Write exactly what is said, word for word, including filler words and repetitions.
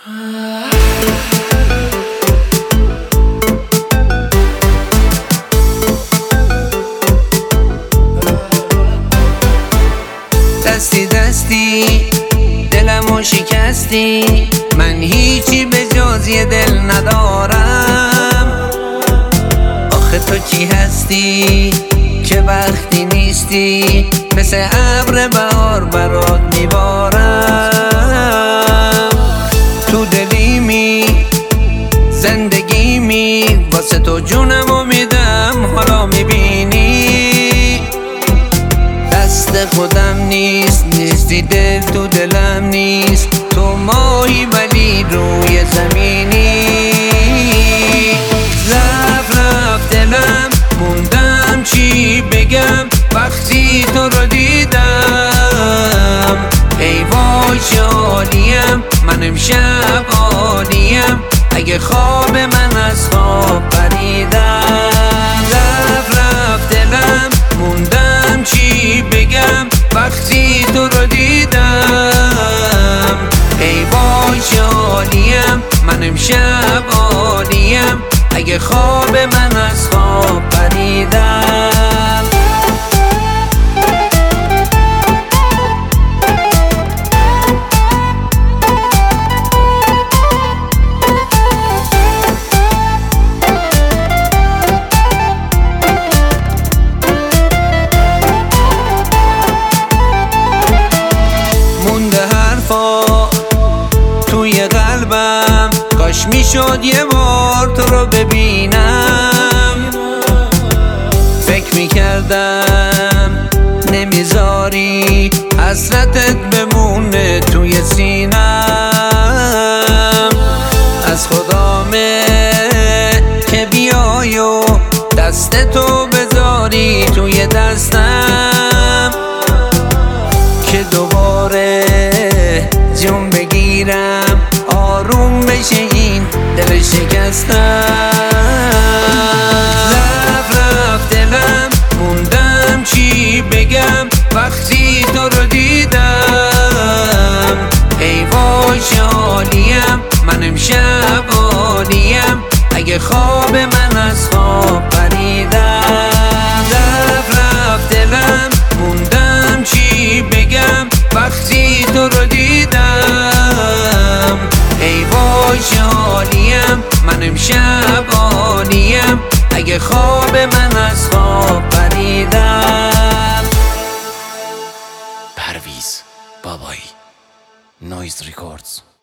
دستی دستی دلمو شکستی، من هیچی به جز یه دل ندارم. آخه تو کی هستی که وقتی نیستی مثل ابر بهار برات میبارم. تو دلیمی زندگیمی واسه تو جونمو میدم، حالا میبینی دست خودم نیست، نیستی دل تو دلم نیست، تو ماهی ولی روی زمینی. رفت رفت دلم موندم چی بگم وقتی تو رو دیدم. ای وای چه عالیم من امشب عالیم، اگه خواب من از خواب پریدم. رفت رفت دلم موندم چی بگم وقتی تو رو دیدم. ای وای چه عالیم من امشب عالیم، اگه خواب من از خواب پریدم. توی قلبم کاش میشد یه بار تو رو ببینم. فکر میکردم نمیذاری حسرتت بمونه توی سینم. از خدامه که بیای و دست تو بذاری توی دستم، که دوباره جون بگیرم آروم بشه این دل شکستم. رفت رفت دلم موندم چی بگم وقتی تو رو دیدم. ای وای چه عالیم من امشب عالیم، اگه خواب من از خواب پریدم. رفت رفت دلم موندم چی بگم وقتی تو رو دیدم. ای وای چه عالیم من امشب عالیم، اگه خواب من از خواب پریدم. پرویز بابایی، نویز ریکوردز.